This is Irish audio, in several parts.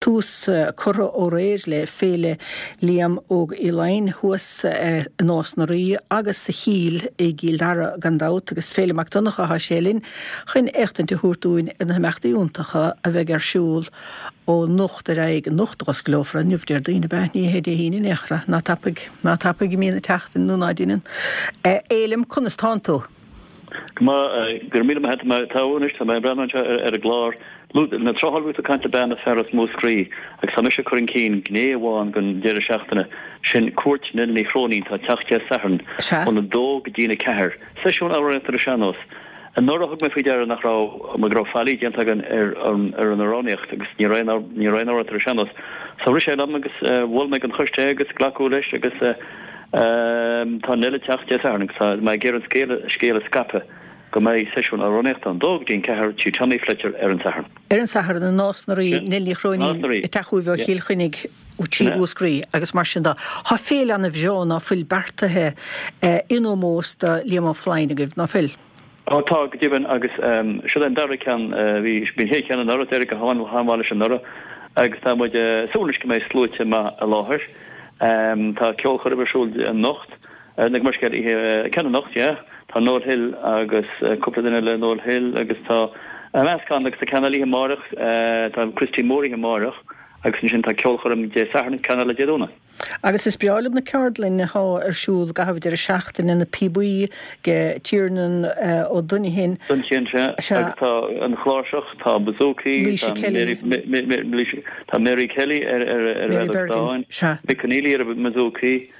tús cur ó réir le féle líam óg i lein thuas nás na rí agus sa híl i gíl dar gandát agus féle macdonacha ha sélinn chun echten te húrtúin in na meachtaúntacha a bheith siúl ó nocht a raig nochtras glófra nufdir dine bethní héidir híine nechra ná tapig mína teachtain nú náidíinen. Élim chunas tántó. Gur mí het me táis tá mé breman ar a glár na trohalú a caiinte ben a ferras mósrí ag sam se churin cín gnéháin gon deire seachtainna sin cuat nilí chrónín tá teachte san an na dó go dtína ceir. Seisiún átar a seanos. An nóra thug me fiidir nachrá mará fallí déantagan ar an aráníocht agus ní réin átar a seanos. Sa ri sé am agus bhil me an chuiste agus glaú leis agus tá nile teachte anig sa me ggéir an scéle scape go mé seisiún aráníocht an dóg dín ceir tú Tommy Fletcher ar an sahar. Ar an sahar an nás na rí nilí chróní i taú bheith chiilchuinnig útíúsrí agus mar sin dá. Tá féle an a bhseán á fuil bertathe inómósta líam flein agah ná fuil. Tá díban agus si an dar cean bhí bin hé cean an nora ar go hááile an nora agus tá muid súlis go méid slúite má a láthir. Tá ceol chuirbsúil an nocht nig mar cean nocht tá North Hill agus cúpla duine le North Hill agus tá meascán agus tá canalí marach tá Christy Mórí marach agus sin tá ceol chum de sana canala deúna. Agus is beálam na Cardlin na há arsúl go hafid ar a seachtain in na PBI ge tíirnan ó duine hin. Dun sin se agus tá an chláiseach tá Bazooki tá Mary Kelly ar dáin Bicanili ar Bazooki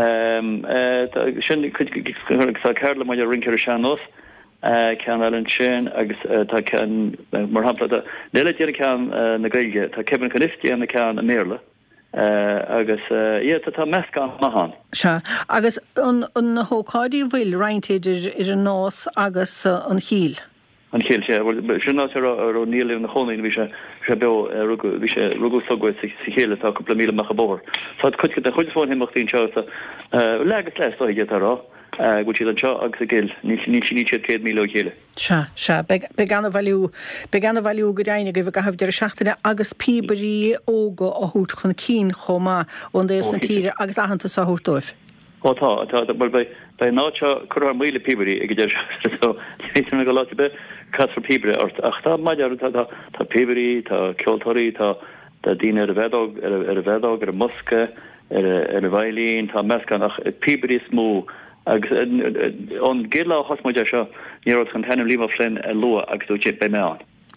sin Carla mai rincar seanos cean an sin agus tá cean mar hapla nile dé cean na gaige tá Kevin Canisti an cean a méle agus tá meascán mahan. Se agus an hócáidí bhfuil reintidir ar an nás agus an chiil. An chiil sé sin ná ar ó níl na chonaí bhí se be bhí sé rugú sogaid sa chéile tá cúpla míle mecha bór. Tá chuid a chuid fáin himachtaín seo legus leis ige ará. Go si an seo agus a gil, ní 100 míle chéile. Se be gan bhú go daine go bh go hafh de seachtainna agus píbarí óga a hút chun cín chomá ón déobh na tíre agus ahananta sa húirtóibh. Tá bei náte chu míle píbarí ag idir ní go láti be casar píbre ach tá maidir tá píbarí tá ceoltóirí tá díine ar a bhedag ar a musca ar a bhailín tá meascán ach píbarí smó agus an gila hosmoide seo níor chun tanm líma flin a lua agus dú chip be meán.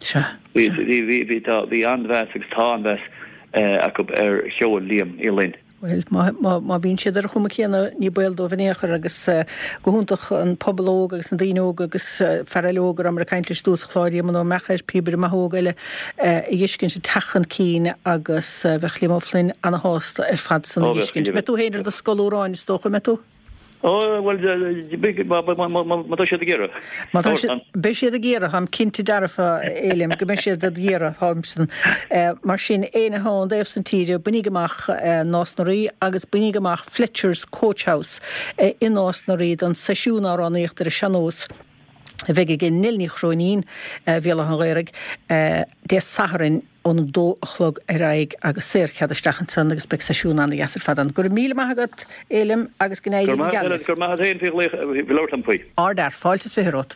Bhí anhes agus tá anhes acu ar cheol líam ilinn. Well, má bhín siad ar chuma chéanna ní buildó bhnéachar agus gohúntaach an poblóg agus an daóg agus ferrelógar am caiintle dús chláidí man ó mechair píbre mathógaile i dhiscinn se tachan cín agus bheith límóflin anna hásta ar fad san dhiscinn. Metú héidir a scoúráin stocha metú? Well, má sé a ggéire. Be siad a ggéire ham cinnti darfa élim, go be siad a ggéire hamsan. Mar sin éine hán déobh san tíre bunigamach nás na rí agus bunigamach Fletcher's Coach House in nás na rí an seisiún áráníocht ar a seanós. Bheige gin nilní chrónín bhéla an réireg dé saharin ón dó chlog raig agus sér cheadaisteachchan san agus be seisiún anna gasar fadan. Gur míle maithagat élim agus gnéidir gur maithagat éon bhí leir an puí. Ardar, fáiltas bheith rót.